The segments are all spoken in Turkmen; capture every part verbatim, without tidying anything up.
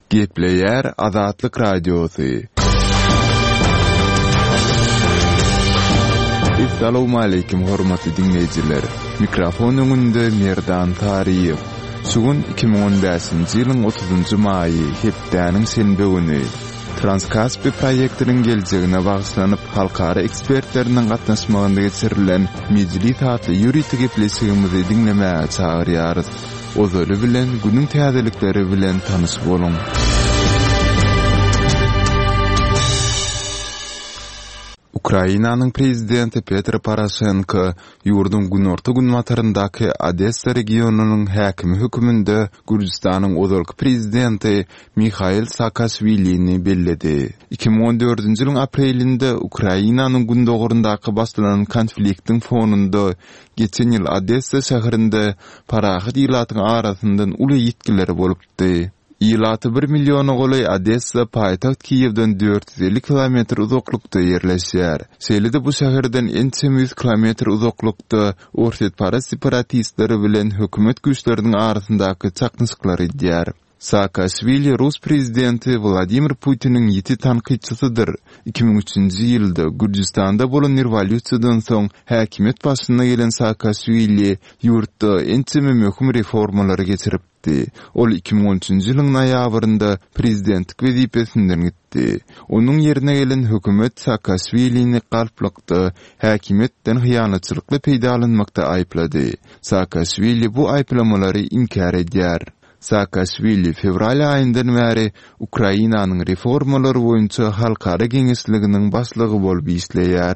Gepleyer Azatlyk Radiosu. Assalamu alaykum hormatly dinleyijiler. Mikrofon öňünde Merdan Tariýew. Sugun iki bin on beşinji ýylyň otuzunjy maýy hepdeniň şenbe güni. Transkaspi proýektiniň geljegine bagyşlanyp halkara ekspertleriniň gatnaşmagynda geçirilen mejlis hatly ýürüýti gepleşigimizi dinlemäge çagyrýarys. Ozaly bilen günüň täzelikleri bilen tanyş boluň. Ukrainanyň prezidenti Petro Poroshenko ýurdun günorta günmataryndaky Odessa regionunyň häkimi höküminde Gürjistanyň ozalky prezidenti Mikhail Saakashvilini belledi. iki bin on dördünji ýylyň aprelinde Ukrainanyň gündogurundaky başlanan konfliktiň fonunda geçen ýyl Odessa şäherinde parahat ýylatyň arasyndan uly ýetkiler bolupdy. Ýylaty bir million golay Odessa paýtaxt Kiýewden dört yüz elli kilometr uzaklykda ýerleşýär. Şeýle bu şäherden ençe yüz kilometr uzaklykda orta para separatistleri bilen hökümet güýçleriniň arasyndaky çaknyşyklar edýär. Saakashvili Rus prezidenti Vladimir Putiniň ýeti tanqidçysydyr. iki bin üçünji ýylda Gürjistanda bolan rewolýusiýadan soň häkimet başyna gelen Saakashvili ýurtda ençe möhüm reformalary geçiripdi. Ol iki bin on üçünji ýylyň noýabrynda prezidentlik wezipesinden gitdi. Onuň ýerine gelen hökümet Saakashvilini galplykda häkimetden hyýanatçylykla peýdalanmakda aýplady. Saakashvili bu aýplamalary inkar edýär. Saakashvili fevral aýyndan bäri Ukrainanyň reformalary boýunça halkara geňeşliginiň başlygy bolup işleýär.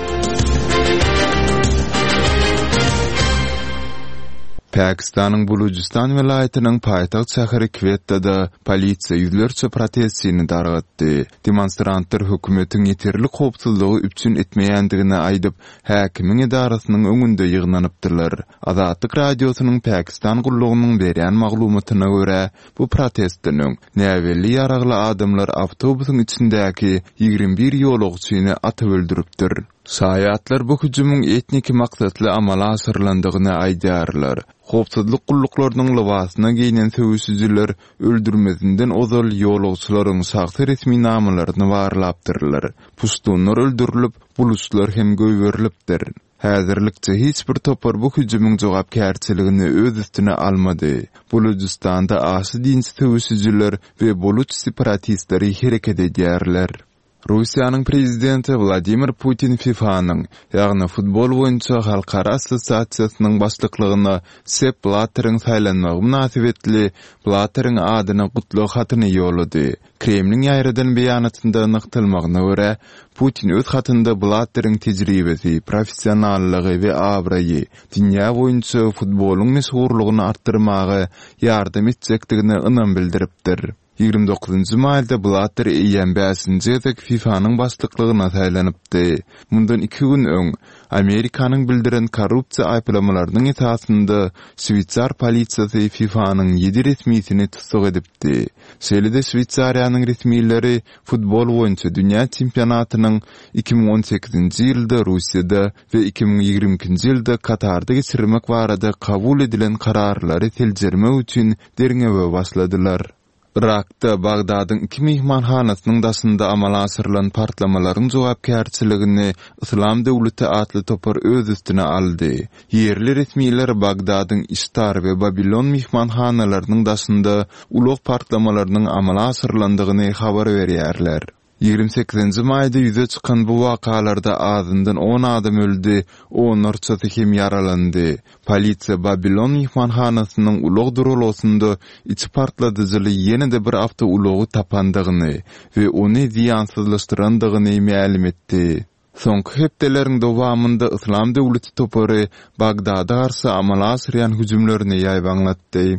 Pakistanyň Bulujistan welaýatynyň paýtaxt şäheri Quetta-da polisiýa ýüzlerçe protestçini dargatdy. Demonstrantlar hökümetiň ýeterli howpsuzlygy üçin etmeýändigini aýdyp, häkimiň idarasynyň öňünde ýygnanypdylar. Azatlyk radiosynyň Pakistan gullugynyň berýän maglumatyna görä, bu protestdiň näwelli ýaragly adamlar awtobusyň içindäki ýigrimbi bir ýolagçyny atyp öldüripdir. Şaýatlar bu hüjümüň etnik maksatly amala asyrlandygyny aýdýarlar. Howpsuzlyk gulluklarının libasyna giyinen söwüşçüler öldürmesinden ozal ýolagçylaryň şahsy resmi namalaryny barlapdyrlar. Pustunlar öldürilip, buluslar hem göýberilipdir. Häzirlikçe hiç bir topar bu hüjümüň jogapkärçiligini öz üstüne almady. Bulujistanda asy dinçi söwüşçüler we boluç separatistleri hereket edýärler. Russiýanyň prezidenti Vladimir Putin FIFA'nyň, ýagny futbol boýunça halkara assosiasiýasynyň başlyklygyna Sepp Blatteryň saýlanmagy münasibetli Blatteryň adyna gutluk hatyny ýolady. Kremliň ýaýradan beýanatynda nykdylmagyna görä, Putin öz hatynda Blatteryň tejribesi, professionallygy we abraýy dünýä boýunça futboluň meşhurlygyny artdyrmagy ýardam etjekdigini ynam bildiripdir. ýigrimmi dokuzunjy maýda Blatter ýyl beşinji ýylda FIFA'nyň başlyklygyna saýlanypdy. Mundan iki gün öň Amerikanyň bildiren korrupsiýa aýplamalarynyň esasynda Switsar polisiýasy FIFA'nyň ýedi resmisini tutsak edipdi. Şeýle-de Switsariýanyň resmileri futbol boýunça dünýä çempionatynyň iki bin on sekizinji ýylda Russiýada we iki bin ýigrimkinji ýylda Katarda geçirmek barada kabul edilen kararlary teljermek üçin derňewe başladylar. Irak'ta Bagdadyň iki mihmanhanasynyň daşynda amala asyrlan partlamalaryň jogapkärçiligini Islam döwleti atly topar öz üstüne aldy. Yerli resmiler Bagdadyň Ishtar we Babilon mihmanhanalarynyň daşynda ulug partlamalarynyň amala asyrlandygyny habar berýärler. ýigrimmi sekizinji maýda ýüze çykan bu wakalarda azyndan on adam öldü, onlarçasy hem ýaralandy. Polisiýa Babilon mihmanhanasynyň ulug durulosunda içi partladyjyly ýene-de bir hafta ulugy tapandygyny we ony ziýansızlaşdyrandygyny ma'lum etdi. Soňky hepdeleriň dowamında Islam döwleti topary Bagdada garşy amala asyrýan hüjümlerini ýaýbaňlatdy.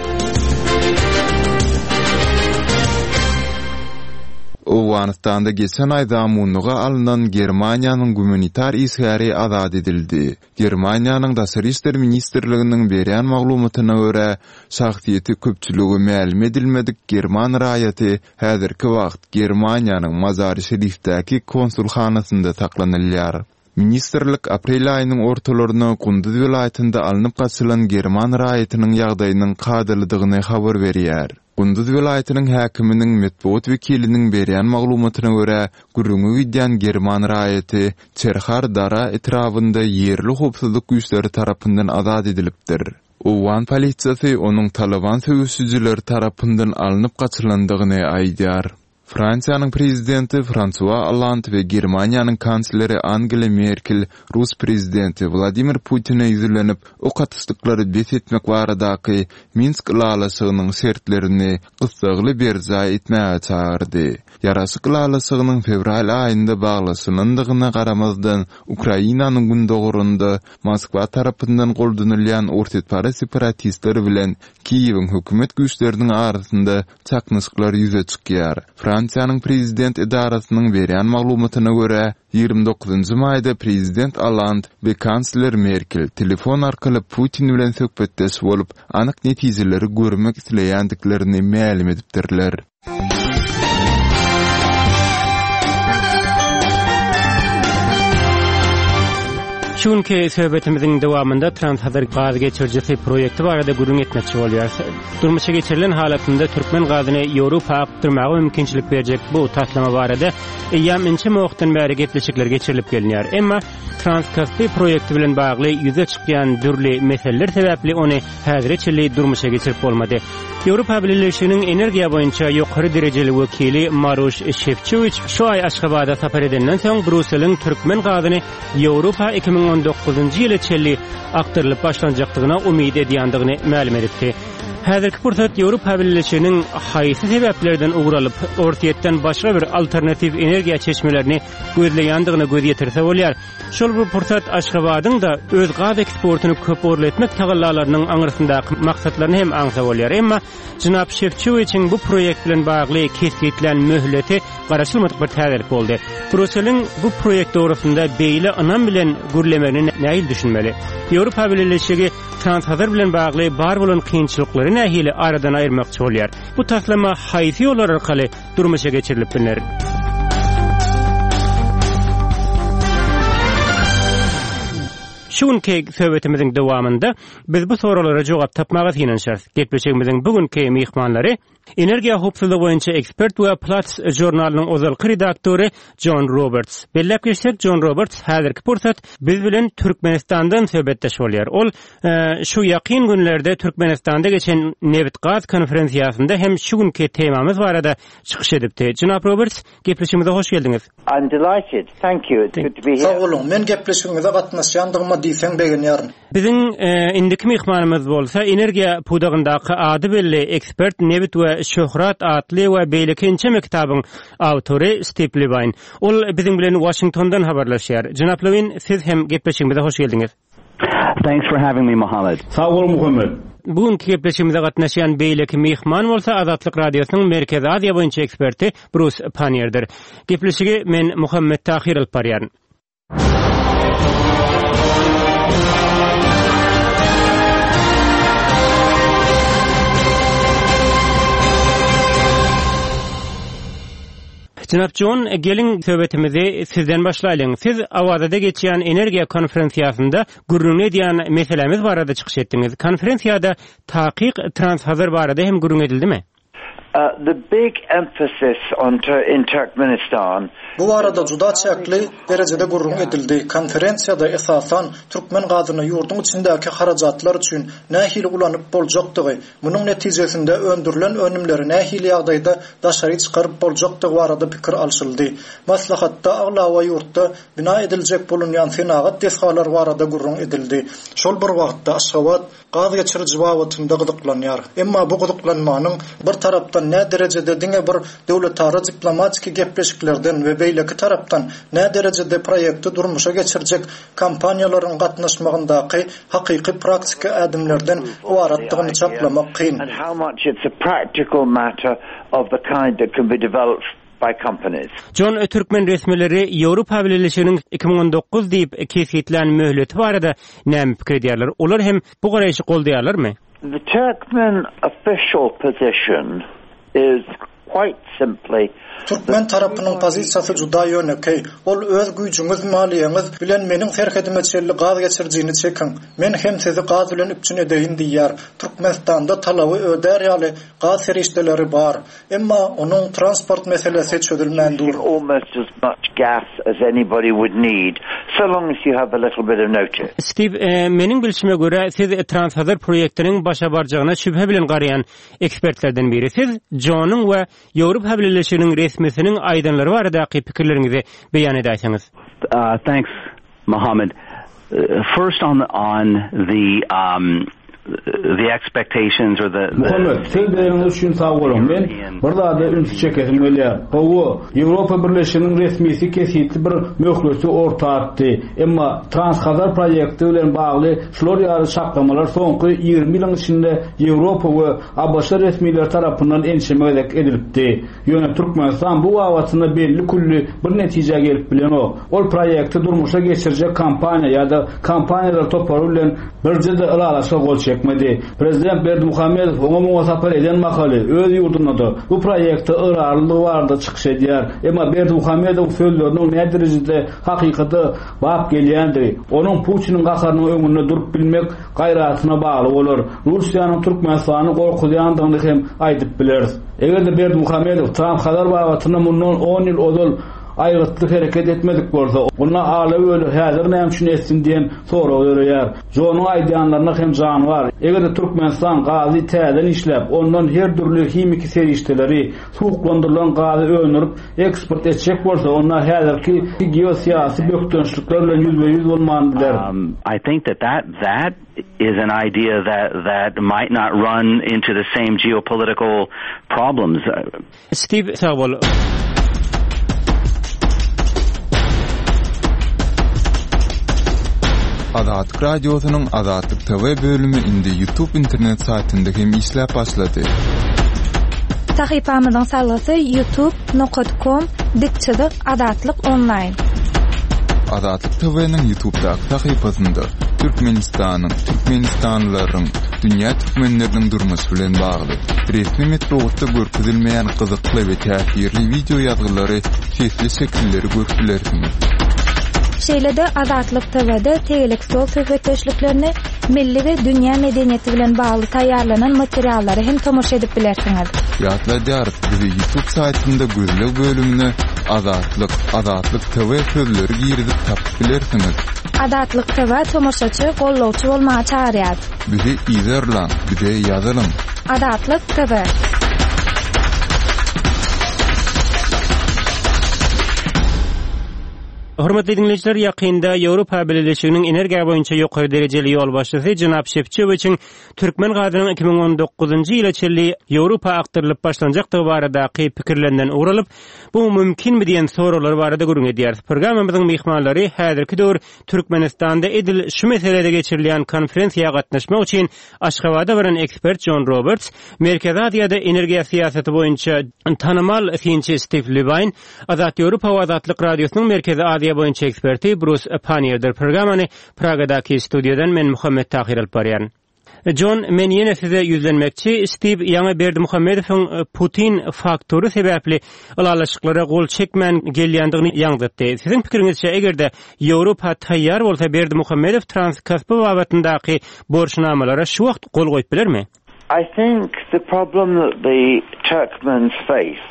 Owganistanda geçen aýda amunlyga alynan Germaniýanyň gumanitar isgäri azad edildi. Germaniýanyň daşary işler ministrliginiň berýän maglumatyna görä, şahsiýeti köpçüligi ma'lum edilmedik German raýaty häzirki wagt Germaniýanyň Mazar-ı Şerifdäki konsulxanasynda saklanylýar. Ministerlik aprel aýynyň ortalaryna Kunduz welaýatynda alınıp gaçylan German raýatynyň ýagdaýynyň kadyrlydygyny habar berýär. Gunduz welaýatynyň häkiminiň medpuat wekiliniň berýän maglumatyna görä, gürrüňe gidýän German raýaty Çerhar dara etrafynda ýerli howpsuzlyk güýçleri tarapyndan azad edilipdir. Uwan polisiýasy onuň Taliban söwüsçüleri tarapyndan alınıp gaçylandygyny aýdýar. Fransiýanyň prezidenti François Hollande we Germaniýanyň kansleri Angela Merkel Rus prezidenti Vladimir Putin'e ýüzlenip o katyslyklary bet etmek baradaky Minsk lalasygynyň sertlerini gysgaly berza etmäge çağırdy. Yarasy lalasygynyň fevral aýynda baglasyndygyna garamazdan Ukrainanyň gündogurunda Moskwa tarapyndan goldanylýan ortatpara separatistler bilen Kiýewiň hökümet güýçleriniň arasynda çaknysyklar ýüze çykýar. Fransiýanyň prezident edarasynyň berýän maglumatyna görä, ýygrimi dokuzynjy maýda prezident Hollande we kansler Merkel telefon arkaly Putin bilen söhbetdeş bolup, anyk netijeleri görmek isleýändiklerini ma'lum edipdirler. Şunki söhbetimizin dowamında Transhazar gaz geçirjisi proýekti barada gürrüň etmekçi bolýar. Durmuşa geçirilen halatynda türkmen gazyny Ýewropa aktyrmagy mümkinçilik berjek bu taslama barada eýýam inçe wagtdan bäri gepleşikler geçirilip gelinýär. Emma Transkaspi proýekti bilen bagly ýüze çykýan dürli meseleler sebäpli ony häzirçe durmuşa geçirip bolmady. Ýewropa Birleşiginiň energiýa boýunça ýokary derejeli wekili Maruş Şefçoviç şu ay Aşgabatda sapar edenden soň Brüsseliň türkmen gazyny Ýewropa iki bin on dokuzunjy ýyly çelli aktyrylyp başlanjakdygyna umyt edýändigini ma'lum etdi. Häzirki pursat Ýewropa Birleşiginiň haýsy sebäplerden ugralyp ortaýetden başga bir alternativ energiýa çeşmelerini gözleýändigine göz ýetirse bolýar. Şol bu pursat Aşgabatyň da öz gaz eksportyny köp orlatmak tagallalarynyň aňyrysyndaky maksatlaryny hem aňsa bolýar. Emma Jynap Şefçoviçiň bu proýekt bilen bagly kesgitlen möhleti garaşylmadyk bir täzelik boldy. Brüsseliň bu proýekt dogrusynda beýle anam bilen gürlemegini näil düşünmeli? Ýewropa Birleşigi Transhazar bilen bagly bar bolan kynçylyklary nähili aradan aýyrmakçy bolýar. Bu taslama haýsy ýollar arkaly durmuşa geçirilip bilinýär. Şunki söhbetimizin dowamında biz bu soralara jogap tapmaga ýynanşarys. Gepleşigimiziň bugünkü mehmanlary Energiýa howpsuzlygy boýunça ekspert we Plats jurnalynyň ozalky redaktory John Roberts. Bellep geçsek John Roberts häzirki pursat biz bilen Türkmenistandan söhbetdeş bolýar. Ol e, şu ýakyn günlerde Türkmenistanda geçen Nevit gaz konferensiýasynda hem şu günkü temamyz barada çykyş edipdi. Jynap Roberts, gepleşigimize hoş geldiňiz. I'm delighted. Thank you. It's good to be here. Sağ olun. Men gepleşigimize gatnaşýandygyma diýsem begenýär. Biziň e, indiki mehmanymyz bolsa energiýa pudagyndaky ady belli ekspert Nevit we Şöhrat atly we beýlekinçe mektabyň awtory Steve Levine. Ol biziň bilen Washingtondan habarlaşýar. Jynap Levine, siz hem gepleşigimize hoş geldiňiz. Thanks for having me, Mohammed. Sağ ol Muhammed. Bugünkü gepleşigimize gatnaşýan beýleki mehman bolsa Azatlyk radiosynyň Merkez Aziýa boýunça eksperti Bruce Panierdir. Gepleşigi men Muhammed Tahir alyp barýaryn. Jynap John, gelin söhbetimizi sizden başlaýalyň. Siz awazada geçýän energiýa konferensiýasynda gürrüň edýän meselemiz barada çykyş etdiňiz. Konferensiýada takyk Transhazar barada hem gürrüň edildimi? Uh, the big emphasis on tur- in Turkmenistan. Bu arada juda çäkli derejede gurrun edildi. Konferensiýada esasan türkmen gazyny ýurdun içindäki harajatlar üçin nähili ulanyp boljakdygy, munyň netijesinde öndürilen önümleri nähili ýagdaýda daşary çykaryp boljakdygy barada pikir alşyldy. Maslahatda aglawa ýurtda bina ediljek bolunýan senagat deshalar barada gurrun edildi. Şol bir wagtda Aşgabat gaz geçiriji wagtynda gydyklanýar. Emma bu gydyklanmanyň bir tarapdan ne derecede diňe bir döwletara diplomatik gepleşiklerden we beýleki tarapdan ne derecede proýekti durmuşa geçirjek kampaniýalaryň gatnaşmagyndaky hakyky praktik adımlardan owaratdygyny çaplamak kyn. And how much it's a practical matter of the kind that can be developed by companies. John, Türkmen resmileri Ýewropa Birleşiginiň iki bin on dokuz diýip kesgitlen möhleti barada näme pikir edýärler? Olar hem bu garaýşy goldaýarlarmy? The Turkmen official position is quite simply Türkmen tarapynyň pozisiýasy juda ýönekey. Ol öz güýjüňiz, maliýeňiz bilen meniň serhedmetçilik gaz geçirjini çekin. Men hem sizi gaz bilen üpçün edeýin diýär. Türkmenistanda talaby öder ýaly gaz serişdeleri bar. Emma onuň transport meselesi çözülmändir. Almost as much gas as anybody would need, so long as you have a little bit of notice. Steve, e, meniň bilişime göre siz Transhazar proýektiniň başa barjagyna şüphe bilen garayan ekspertlerden biri. Siz Johnyň we Ýowrupa Haberleşiginiň resmisiniň aýdanlary baradaky pikirleriňizi beýan edäýsiňiz. Uh, thanks, Mohammed. Uh, first on the, on the um, the expectations or the Muhammed, sen benim üçün sağ olun. Men burada da üns çekesim öyle. Bu Ýewropa Birleşiginiň resmisi kesitli bir möhürsi orta atdy. Emma Transhazar proýekti bilen bagly şular ýaly şaklamalar soňky ýygrimi ýylyň içinde Ýewropa we A B Ş resmiler tarapyndan enşemegek edilipdi. Ýöne Türkmenistan bu wagtynda belli kulli bir netije gelip bilen o. Ol proýekti durmuşa geçirjek kampaniýa ýa-da kampaniýalar topary bilen birje de ýalaşa gol çekmedi. Prezident Berdimuhammedow oňa muwasapar eden makaly öz ýurdunda da bu proýekte ırarlygy barda çykyş edýär. Emma Berdimuhammedow sözleriniň näme derejede hakykaty bap gelýändir. Onuň Putinin gakarynyň öňünde durup bilmek gaýratyna bagly bolar. Russiýanyň Türkmenistany gorkudýandygyny hem aýdyp bileriz. Eger Berdimuhammedow Transhazar wagtyna mundan on ýyl ozal aýrytlyk hereket etmedik bolsa, ona alaby öle häzir näme üçin etsin diýen soraw berýär. Jonyň aýdýanlaryna hem jan bar. Eger Türkmenistan gazy täzen işläp, ondan her türlü himiki serişdeleri, suwuklandyrylan gazy öňürüp eksport etjek bolsa, ona häzirki geosiýasy bökdönçlikler bilen ýüzbe ýüz bolman biler. Um, I think that that that is an idea that that might not run into the same geopolitical problems. Steve, sağ ol. Azatlyk radiosynyň Azatlyk T V bölümi indi YouTube internet saytynda hem işläp başlady. Sahypamyzyň salasy youtube nokta com dikçilik Azatlyk online. Azatlyk T V'niň YouTube-daky sahypasynda Türkmenistanyň, Türkmenistanlylaryň, dünýä türkmenleriniň durmuşy bilen bagly resmi metodda görkezilmeýän gyzykly we täsirli video ýazgylary, sesli şekilleri görülersiniz. Şeýlede Azatlyk T V'de tegelik sol söhbetdeşliklerini milli we dünýä medeniýeti bilen bagly taýýarlanan materiallary hem tomoşa edip bilersiňiz. Ýatlaýar, bizi YouTube saytynda gözlek bölümine Azatlyk, Azatlyk T V sözleri girizip tapyp bilersiňiz. Azatlyk T V tomoşaçy, gollawçy bolmagy çağırýar. Bizi izlerler, bize ýazalym. Azatlyk T V. Hormatly dinleyijiler, ýakynda Ýewropa Birleşiginiň energiýa boýunça ýokary derejeli ýol başçysy Janap Şepçewiçiň Türkmen gazynyň iki ming on dokuzunjy ýyla çelli Ýewropa aktyrylyp başlanjakdygy baradaky pikirlerinden uğralyp, bu mümkinmi diýen soralar barada gürüň edýär. Programmamyzyň mehmanlary häzirki döwür Türkmenistanda edil şu meselede geçirilýän konferensiýa gatnaşmak üçin Aşgabatda bilen ekspert John Roberts, Merkezi Aziýada energiýa siýasaty boýunça tanymal synçy Steve Levine, Azat Ýewropa we Azatlyk radiosynyň Merkezi Aziýa boýunça eksperti Bruce Panier'dir. Programany Pragadaky studiodan men Muhammed Tahir alparýan. John, men ýene size ýüzlenmekçi. Steve ýa-da Berdimuhammedowyň Putin faktory sebäpli alalaşyklara gol çekmän gelýändigini ýaňdatdy. Siziň pikiriňizçe, egerde Ýewropa taýýar bolsa Berdimuhammedow Transkaspi wagtyndaky borçnamalara şu wagt gol goýup bilermi? I think the problem that the Turkmens face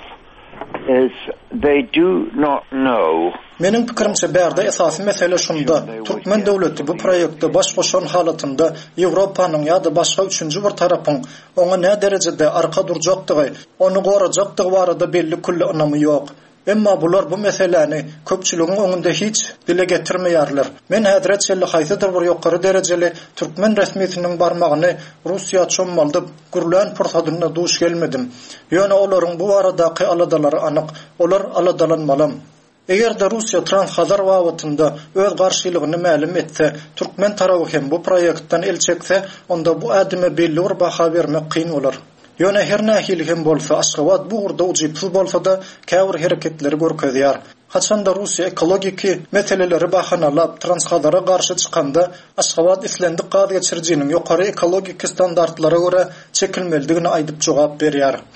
is they do not know. Meniň pikirimçe bärde esasy mesele şunda. Türkmen döwleti bu proýekde baş goşan halatynda Ýewropanyň ýa-da başga üçünji bir tarapyň oňa näme derejede arka durjakdygy, onu gorajakdygy barada belli kulli anamy ýok. Emma bular bu meseleni köpçüligiň öňünde hiç dile getirmeýärler. Men häzret şeýle haýsydyr bir ýokary derejeli Türkmen resmiýetiniň barmagyny Russiýa çommaldyp gürlän pursadyna duş gelmedim. Ýöne olaryň bu baradaky aladalary anyk, olar aladalanmaly. Eger de Russiýa Transhazar wagtynda öz garşylygyny ma'lum etse, Türkmen tarawy hem bu proýektden el çekse, onda bu adime belli bir baha bermek kyn bolar. Ýöne her nähili hem bolsa, Aşgabat bu urda uçypsyz bolsa da käwir hereketleri görkezýär. Haçanda Russiýa ekologiki meseleleri bahanalap Transhazara garşy çykanda, Aşgabat islendik gaz geçirjiniň ýokary ekologik standartlara göre çekilmelidigini aýdyp jogap berýär.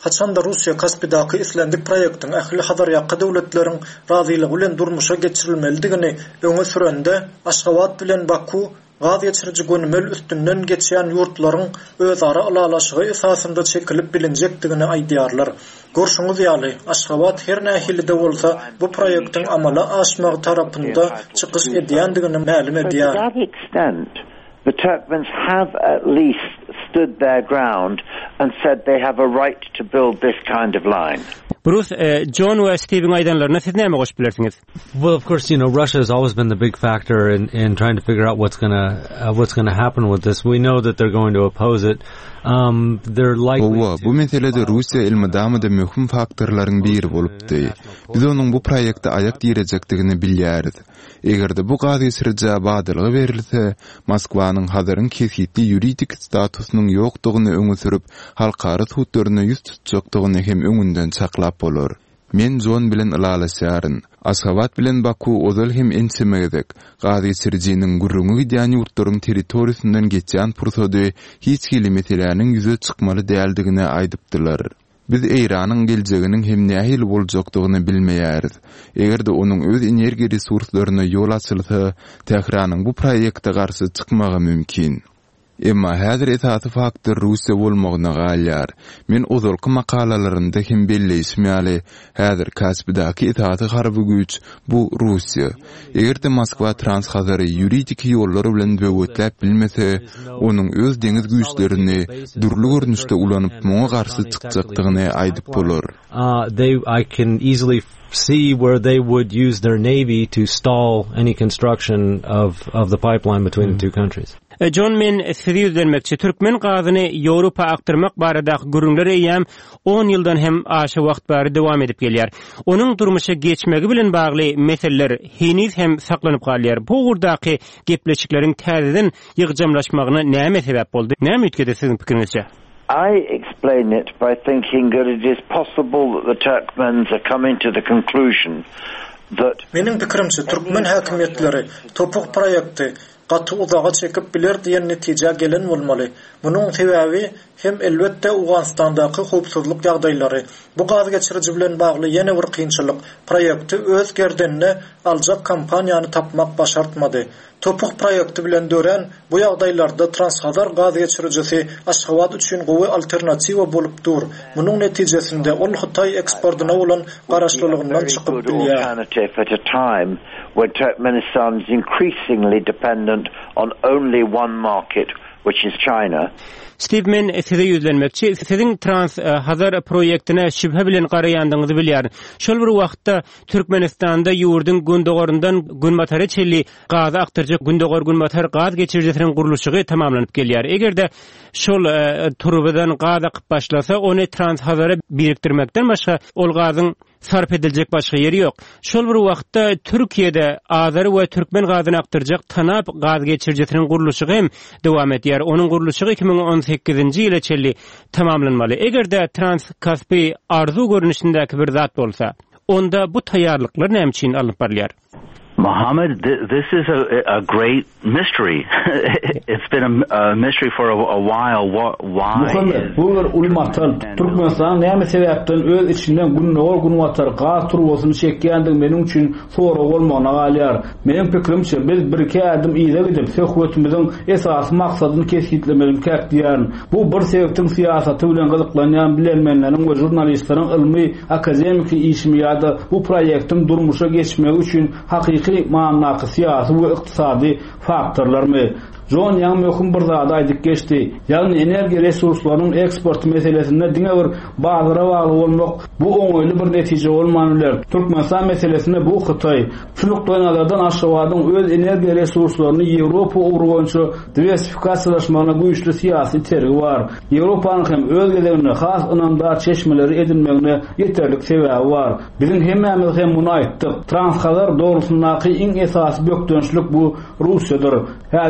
haçan da Russiya Kaspiydaky Islandik proýektiň ähli hadar ýakky döwletleriň razylygy bilen durmuşa geçirilmelidigini öňe sürende Aşgabat bilen Baku gaz geçirici gönümel üstünden geçýän ýurtlaryň özara alalaşygy esasynda çekilip bilinjekdigini aýdýarlar. Görşüňiz ýaly, Aşgabat her nähilde bolsa bu proýektiň amala aşmagy tarapynda çykyş edýändigini ma'lum edýär. To that extent, the Turkmens have at least stood their ground and said they have a right to build this kind of line. Bruce, uh, John ve Steven aydanlarına siz näme goşup bilersiniz? Well, of course, you know, Russia has always been the big factor in in trying to figure out what's going to uh, what's going to happen with this. We know that they're going to oppose it. Um they're likely Bu bu meselede Russiya ilmidamyda möhüm faktorlaryň biri bolupdy. Biz onuň bu proýekde aýak direjekdigini bilýäris. Egerde bu gaz geçirici badylygy berilse, Moskwanyň hazaryň kesitli ýuridik statusynyň ýokdugyny öňe sürüp, halkara tutlaryna ýüz tutjakdygyny hem öňünden çaklap bolar. Men John bilen ilalaşýaryn. Aşgabat bilen Baku ozal hem ensemegek. Gaz geçiriciniň gurruňy gidýän ýurtlaryň territoriýasyndan geçýän pursady hiç hili meseleniň ýüze çykmaly däldigine aýdypdylar. Biz Eýranyň geljeginiň hem nähil boljakdygyny bilmeýäris. Egerde onuň öz energiýa resurslaryna ýol açylsa, Tehranyň bu proýekde garşy çykmagy mümkin. Emma häzir esasy faktor Russiya bolmagyna galýar. Men ozalky makalalarynda hem belleýismäli, häzir Kaspiydaky esasy garby güç bu Russiya. Egerde Moskwa transhazary ýuridik ýollar bilen böwetläp bilmese, onuň öz deňiz güýçlerini durly görnüşde ulanyp muňa garşy çykjakdygyny aýdyp bolar. Uh, they I can easily see where they would use their navy to stall any construction of of the pipeline between mm. the two countries. John men sizi ýüzlenmekçi Türkmen gazyny Ýewropa aktyrmak barada gürüňler eýem on ýyldan hem aşy wagt bary dowam edip gelýär. Onuň durmuşa geçmegi bilen bagly meseleler heniz hem saklanyp galýar. Bu gurdaky gepleşikleriň täzeden ýygjamlaşmagyna näme sebäp boldy? Näme ütkede siziň pikirinizçe? I explain it by thinking that it is possible that the Turkmens are coming to the conclusion that Meniň pikirimçe Türkmen häkimetleri topuk proýekti gaty uzağa çekip biler diýen netije gelen bolmaly. Munyň sebäbi hem elbetde Awganistandaky howpsuzlyk ýagdaýlary. Bu gaz geçirici bilen bagly ýene bir kynçylyk proýekti öz gerdenine aljak kampaniýany tapmak başartmady. Topuk proýekti bilen dören bu ýagdaýlarda transhazar gaz geçiricisi Aşgabat üçin gowy alternatiwa bolup dur. Munyň netijesinde ol Hytaý eksportyna bolan garaşlylygyndan çykyp bilýär. When Turkmenistan is increasingly dependent on only one market, which is China. Steve men size ýüzlenmekçi, siziň trans hazar proýektine şübhe bilen garaýandyňyzy bilýär. Şol bir wagtda Türkmenistanda ýurdun gündogorundan günmatary çelli gazy aktyrjak gündogor günmatar gaz geçirjisiniň gurulşygy tamamlanyp gelýär. Egerde şol turubadan gaz akyp başlasa, ony trans hazara biriktirmekden başga ol gazyň sarf ediljek başga ýeri ýok. Şol bir wagtda Türkiýede Azary we Türkmen gazyny aktyrjak Tanap gaz geçirjisiniň gurulşygy hem dowam edýär. Onuň gurulşygy iki ming on sekizinji ýyla çelli tamamlanmaly. Egerde Transkaspy arzu görnüşindäki bir zat bolsa, onda bu taýýarlyklar näme üçin alınıp barýar? Mohammed, th- this is a, a great mystery. It's been a, a mystery for a, a while. Wh- why? Muhammed, bu bir ulmatal. Türkmenistan näme sebäpden öz içinden günnäwr günwatar gaz turbosyny çekýändig meniň üçin sora bolmagyna galýar. Meniň pikirimçe biz bir-iki adım iýle gidip söhbetimiziň esas maksadyny kesitlemelim käkdiýär. Bu bir sebäpden siýasaty bilen gyzyklanýan bilenmenleriň we jurnalistleriň ilmi akademik işimi ýa-da bu proýektin durmuşa geçmegi üçin hakyky mannaky syýasy we ykdysady faktorlarmy John ýa möhüm bir zat aýdyp geçdi. Ýagny energiýa resurslarynyň eksporty meselesinde diňe bir bazyra bagly bolmak bu oňaýly bir netije bolmanylar. Türkmenistan meselesinde bu Hytaý çuluklardan Aşgabatyň öz energiýa resurslaryny Ýewropa urgança diversifikasiýalaşmagyna güýçli syýasy tergi bar. Ýewropanyň hem öz gelegine has ynamdar çeşmeleri edinmegine ýeterlik sebäbi bar. Biziň hemmämiz hem muny aýtdyk. Transhazar dogrusundaky iň esasy bökdönçlük bu Russiýadyr. Häzir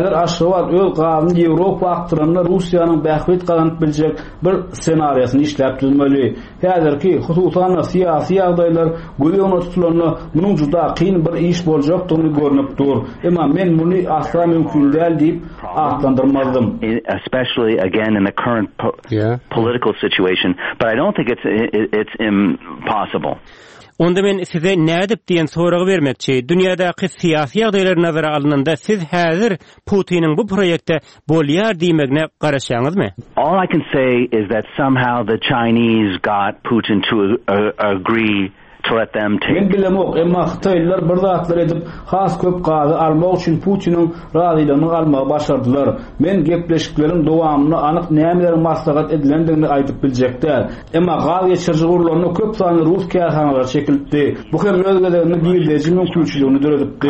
Aşgabat öz gazyny Ýewropa aktyranlar Russiýanyň bähwet gazanyp biljek bir ssenariýasyny işläp düzmeli. Häzirki hususan syýasy ýagdaýlar göýüňe tutulanyny munyň juda kyn bir iş boljakdygyny görnüp dur. Emma men muny asla mümkin däl diýip atlandyrmazdım. Especially again in the current po- yeah. political situation, but I don't think it's it's impossible. Onda men size nädip diýen soragy bermekçi. Dünýädäki syýasy ýagdaýlary nazara alynanda siz häzir Putiniň bu proýekte bolýar diýmegine garaşaňyzmy? All I can say is that somehow the Chinese got Putin to uh, agree to let them take. Men bilemok, emma Xitaylılar bir zatlar edip has köp gazy almak üçin Putiniň razylygyny almagy başardylar. Men gepleşiklerin dowamyny anyk nämeleri maslahat edilendigini aýdyp biljekler. Emma gaz geçirji gurularyny köp sany Rus kähanalary çekildi. Bu hem özgelerini birleşi mümkinçiligini döredipdi.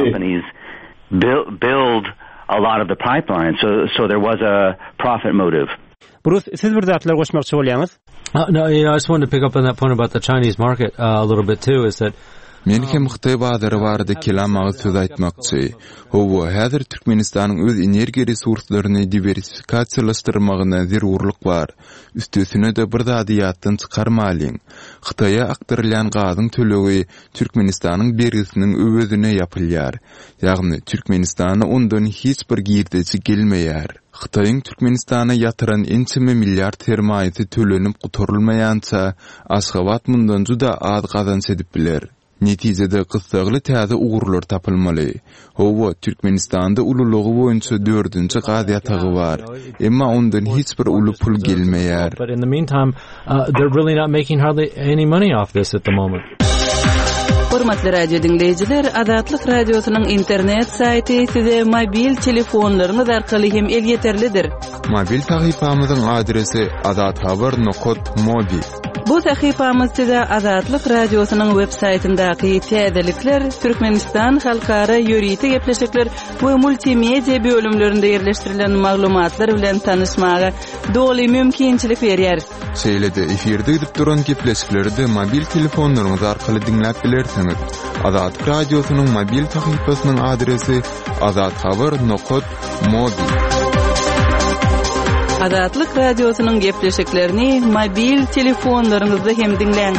Build a lot of the pipelines, so so there was a profit motive. Bruce, siz bir zatlar goşmakçy bolýaňyz? Uh, no, you know, I just wanted to pick up on that point about the Chinese market uh, a little bit too, is that Men hem Xitay bazary barada kelamagy söz aýtmakçy. Howa häzir Türkmenistanyň öz energiýa resurslaryny diversifikasiýalaşdyrmagyna zerurlyk bar. Üstesine de bir zadiýatdan çykarmalyň. Xitay'a aktarylan gazyň tölegi Türkmenistanyň bergisiniň öwözüne ýapylýar. Ýagny Türkmenistana ondan hiç bir girdeci gelmeýär. Xitayň Türkmenistana yatıran ençime milliard sermaýety tölenip gutarylmaýança Aşgabat mundan juda az gazanç edip biler. Netijede kıssagly täze uğurlar tapylmaly. Howa Türkmenistanda ululugy boýunça dördünçi gaz ýatagy bar. Emma ondan hiç bir uly pul gelmeýär. But in the meantime, uh, they're really not making hardly any money off this at the moment. Hormatly radio dinleyijiler, Adatlyk radiosynyň internet saýty size mobil telefonlaryňyz arkaly hem el yeterlidir. Mobil sahypamyzyň adresi adat habar nokta mobi. Bu sahypamyz size Adatlyk radiosynyň web saýtyndaky täzelikler, Türkmenistan halkara ýöriýeti gepleşikler we multimedia bölümlerinde ýerleşdirilen maglumatlar bilen tanışmaga doly mümkinçilik berýär. Şeýlede efirde edip duran gepleşikleri de mobil telefonlaryňyz arkaly dinläp bilersiňiz. Adatlyk radiosynyň mobil sahypasynyň adresi adat habar nokta mobi. Adatlyk radiosynyň gepleşiklerini mobil telefonlaryňyzda hem dinleň.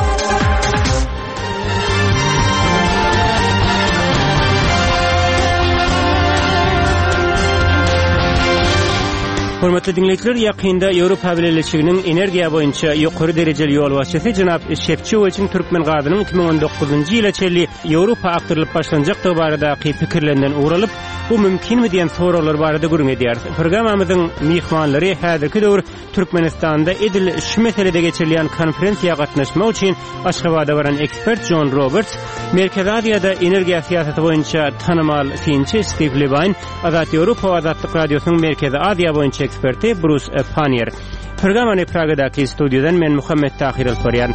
Hormatly dinleýijiler, ýakynda Ýewropa Birleşiginiň energiýa boýunça ýokary derejeli ýol başçysy jynap Şepçewiçiň türkmen gazynyň iki ming on dokuzunçy ýyla çelli Ýewropa aktyrylyp başlanjak baradaky pikirlerinden uğralyp, bu mümkinmi diýen soralar barada gürüň edýär. Programmamyzyň mihmanlary häzirki döwür Türkmenistanda edil şu meselede geçirilen konferensiýa gatnaşmak üçin Aşgabada baran ekspert John Roberts, Merkez Aziýada energiýa siýasaty boýunça tanymal synçy Steve Levine, Azat Ýewropa Adatlyk radiosynyň Merkez Aziýa boýunça eksperti Bruce Panier. Programmany Pragadaky studiýadan men Muhammed Tahir Alparyan.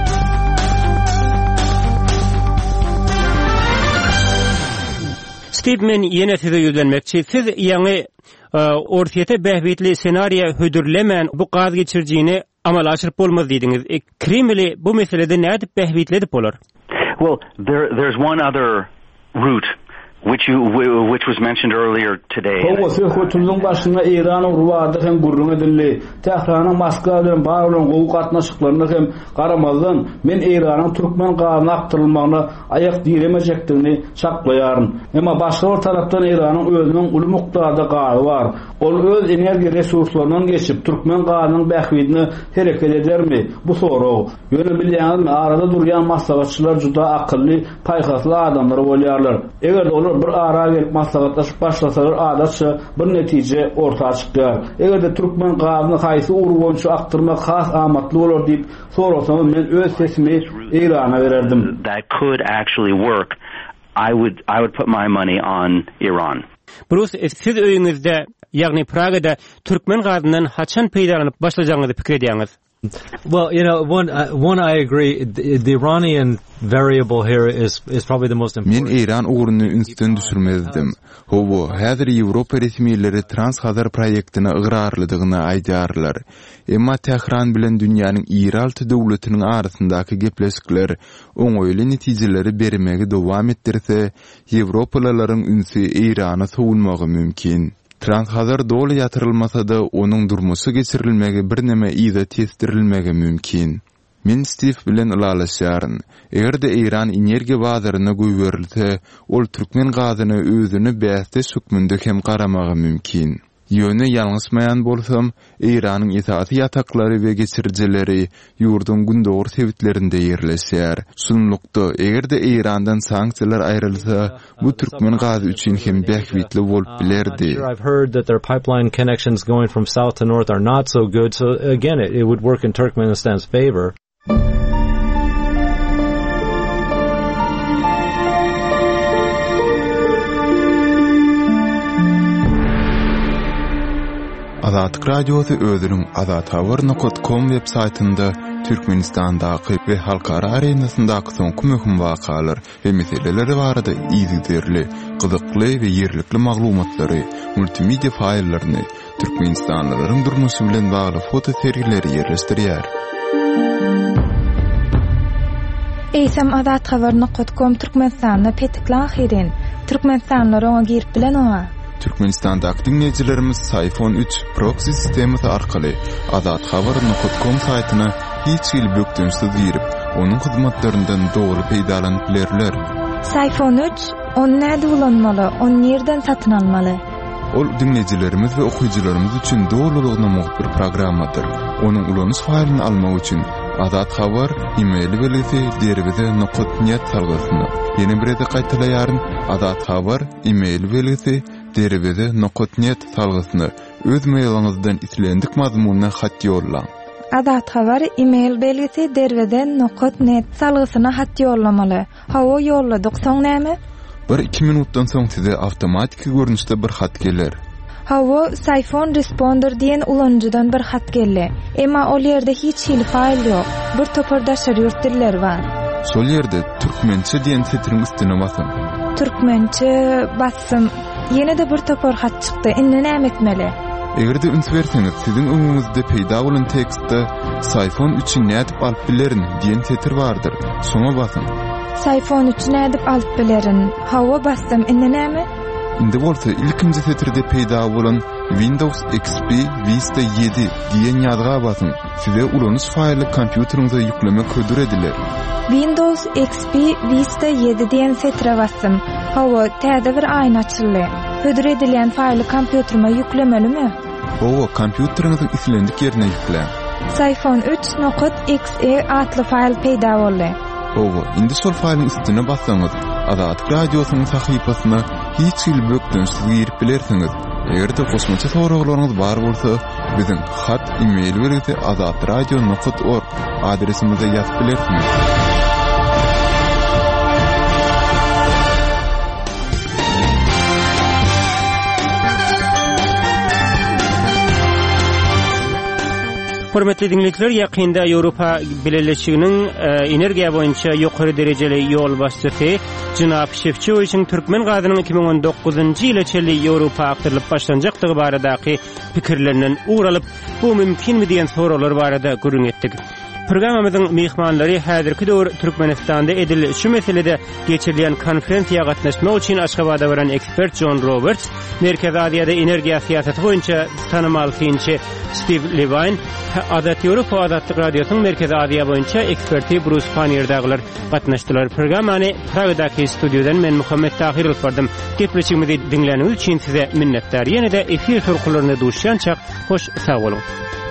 Steve, men ýene size ýüzlenmekçi. Siz ýaňy ortaýata bähbitli senariýa hödürlemän bu gaz geçirjini amala aşyryp bolmaz diýdiňiz. E, Kremli bu meselede nädip bähbitledip bolar? Well, there there's one other route which you which was mentioned earlier today. Howa söhbetimiň başynda Iran urwady hem gurrun edildi. Tehranyň Moskwa bilen baglan gowy gatnaşyklaryna hem garamazdan men Iranyň türkmen gazyny aktyrylmagyna aýak diýemejekdigini çaklaýaryn. Emma başga bir tarapdan Iranyň özüniň uly mukdarda gazy bar. Ol öz energiýa resurslarynyň geçip türkmen gazynyň bähwidini hereket edermi? Bu sorag. Ýöne bilýänmi, arada durýan maslahatçylar juda akylly, paýhasly adamlar bolýarlar. Eger olar bir ara gelip maslahatlaşyp başlasalar adatça bir netije ortağa çykýar. Egerde türkmen gazyny haýsy uruw boýunça aktyrmak has amatly bolar diýip sorasam men öz sesimi Irana bererdim. That could actually work. I would I would put my money on Iran. Bruce, siz öýüňizde, ýagny Pragada türkmen gazynyň haçan peýdalanyp başlajagyny pikir edýäňiz? Well, you know, one uh, one I agree. The, the Iranian variable here is is probably the most important. Men Iran uğruny üstün düşürmezdim. Howa häzir Ýewropa resmiýetleri Transhazar proýektine ıgrarlydygyny aýdýarlar. Emma Tehran bilen dünýäniň ýeralty döwletiniň arasyndaky gepleşikler oňoýly netijeleri bermegi dowam etdirse, Ýewropalaryň ünsü Irana sowunmagy mümkin. Transhazar dolu yatırılmasa da onun durmusu geçirilmegi bir neme iyda testirilmegi mümkin. Men Steve bilen ulalaşýaryn. Egerde İran energiýa bazaryna goýberilse, ol türkmen gazyny özüni bäste sökmünde hem garamagy mümkin. Ýöne ýalňysmaýan bolsam, İranyň itaat ýataklary we geçirjileri ýurdun gündogor sebitlerinde ýerleşýär. Sunlukda egerde İrandan sanksiýalar aýrylsa, bu türkmen gazy üçin hem bähwitli bolup bilerdi. I've heard that their pipeline connections going from south to north are not so good, so again it, it would work in Turkmenistan's favor. Azatlyk radiosu özüniň azat habar nokta com web saytynda Türkmenistandaky we halkara arenasyndaky soňky möhüm wakalar we meseleleri barada ýygyderli, gyzykly we ýerlikli maglumatlary, multimedia faýllaryny, türkmenistanlylaryň durmuşy bilen bagly foto sergileri ýerleşdirýär. Eýsem azat habar nokta com Türkmenistanda petikla hirin. Türkmenistanlar oňa girip bilen oňa. Türkmenistanda dinleyijilerimiz iPhone üç proxy sistemi arkaly azat habar nokta com saytyna hiç ýyl bökdünsiz girip, onuň hyzmatlaryndan dogry peýdalanyp bilerler. iPhone üç on näde ulanmaly, on nerden satyn almaly? Ol dinleyijilerimiz we okuwçylarymyz üçin dogrulygyna muhbir programmadyr. Onuň ulanyş faýlyny almak üçin azat habar e-mail belgisi derbize nokta net salgysyny. Ýene bir ede gaýtalaýaryn azat habar e-mail belgisi derbize nokta net salgysyny öz mailyňyzdan islendik mazmunyna hat ýollaň. Azat habar e-mail belgisi derbize nokta net salgysyna hat ýollamaly. Hawa ýolladyk soň näme? bir iki minutdan soň size awtomatik görnüşde bir hat geler. Hawa iPhone Responder diýen ulanjydan bir hat geldi. Emma ol ýerde hiç hil faýl ýok. Bir topardaşar ýurtdiller bar. Sol ýerde türkmençe diýen setriň üstüne basam. Türkmençe bassam, ýene-de bir topar hat çykdy. Indi näme etmeli? Egerde üns berseňiz, siziň öňüňizde peýda bolan tekstde iPhone üçin nädip alyp bilerin diýen setr bardyr. Soňa basın. iPhone üçin nädip alyp bilerin. Hawa bassam, indi näme? Indi bolsa ilkinji setirde peýda bolan Windows X P Vista yedi diýen ýazga basyn. Size ulanyş faýly kompýuteriňize ýüklemek hödür ediler. Windows X P Vista yedi diýen setre bassam. Hawa täze bir aýna açyldy. Hödür edilen faýly kompýuterime ýüklemelimi? Hawa kompýuteriňiziň islendik ýerine ýüklen. iPhone üç nokta X E atly faýl peýda boldy. Hawa indi şol faýlyň üstüne bassaňyz, Azat radiosynyň sahypasyna hiç ýyl bökdünsiz girip bilersiňiz. Egerde gosmaça soraglaryňyz bar bolsa, biziň hat e-mail berýärdi azat radio nokta org adresimize ýazyp bilersiňiz. Hormatly dinleyijiler, ýakynda Ýewropa Birleşiginiň energiýa boýunça ýokary derejeli ýol başçysy Jynap Şefçowiçiň türkmen gazynyň iki bin on dokuzunjy ýyla çelli Ýewropa aktyrylyp başlanjakdygy baradaky pikirlerinden uğralyp, bu mümkinmi diýen soralar barada gürüň etdik. Programamyzyň mehmanlary häzirki döwür Türkmenistanda edil şu meselede geçirilen konferensiýa gatnaşmak üçin Aşgabatda baran ekspert John Roberts, Merkez Aziýada energiýa siýasaty boýunça tanymal synçy Steve Levine, Azat Ýewropa Azatlyk radiosynyň Merkez Aziýa boýunça eksperti Bruce Panierdagylar gatnaşdylar. Programany Pragadaky studiodan men Muhammed Tahir alpardym. Gepleşigimizi dinläniňiz üçin size minnetdar. Ýene-de efir turkularyny duşýançak hoş sag bolun.